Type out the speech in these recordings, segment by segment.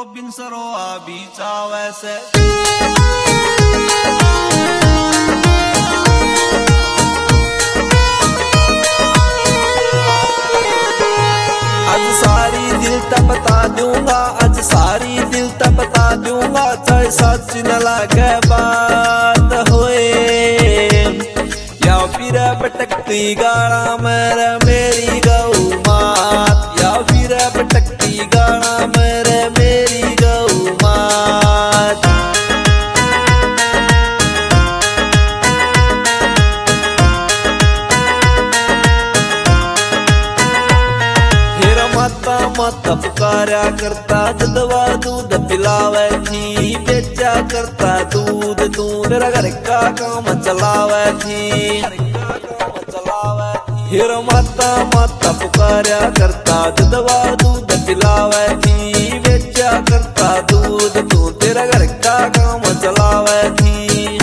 Robin Saroa बीचा वैसे आज सारी दिल तक बता दूंगा, आज सारी दिल तक बता दूंगा, चाहे सच न लगे बात होए या फिर भटकती गाड़ा मेरे मेरी गऊ मात, या फिर भटकती गाड़ा मेरे मेरी गऊ मात। माता माता पुकारा करता दवा दूध पिलावे थी, बेचा करता दूध तू मेरा घर का काम चलावे थी। फिर माता माता पुकारा करता दवा दूध पिलावे थी, बेचा करता दूध तू तेरा घर का काम चलावे थी।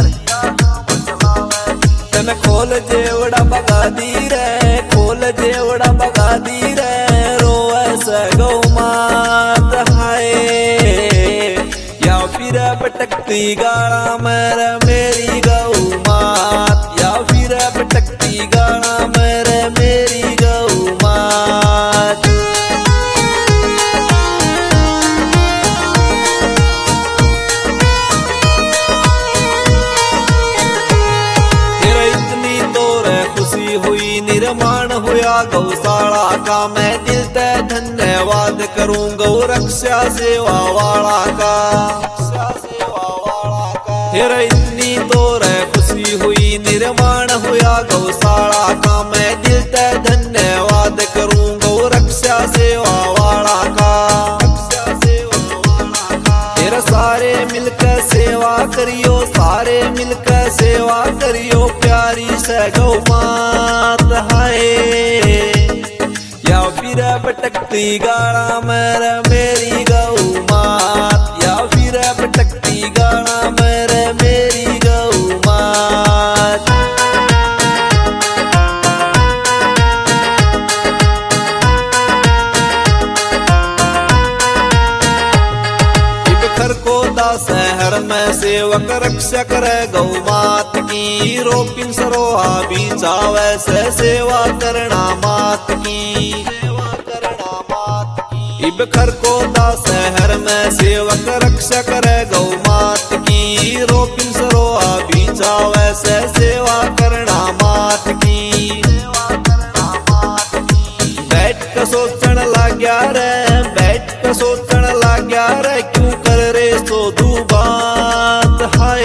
तन खोल जेवड़ा बगा दी रे, खोल जेवड़ा बगा दी रे, गौ मात हाय या फिर भटकती गाड़ा मेरे मेरी गौ मात, या फिर भटकती गाड़ा मेरे मेरी गौ मात। फिर इतनी तो रे खुशी हुई, निर्माण हुआ गौशाला का, मैं दिल से धन्यवाद करूं गौ रक्षा सेवा वाला का। फिर इतनी तो रे खुशी हुई, निर्माण हुआ गौशाला का, मैं दिल से धन्यवाद करूं गौ रक्षा सेवा वाला का। फिर सारे मिलकर सेवा करियो, सारे मिलकर सेवा करियो, प्यारी से गौ मात हाय या फिर भटकती गाड़ा मेरे मेरी गऊ मात, या फिर भटकती गाड़ा मेरे मेरी गऊ मात। खरकोदा शहर में सेवक रक्षा करे गौ मात की, रोपिन सरोहा बीचा वैसे सेवा करना मात की। इब खरकोदा शहर में सेवक रक्षा करे गौ मात की, रोपिन सरोहा बीचा वैसे सेवा करना मात की। बैठ कर सोचन लाग्या रे, बैठ कर सोचन लाग्या रे, क्यों कर रे सो दू बात हाय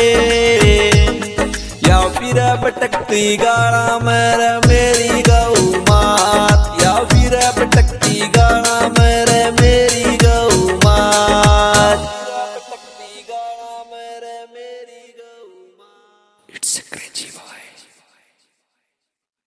या फिर भटकती गाड़ा मेरे मेरी गऊ मात, या फिर भटकती गाड़ा मेरे मेरी गऊ मात, भटकती गाड़ा मेरे मेरी